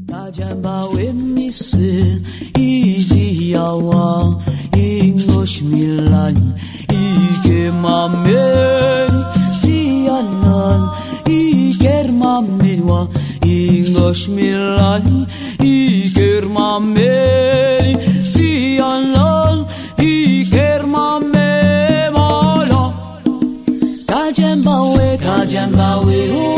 Tajambawe misi iji yawa ingosh milani ige mameni tianan iger mamenwa ingosh milani iger mameni tianan iger mamemala Tajambawe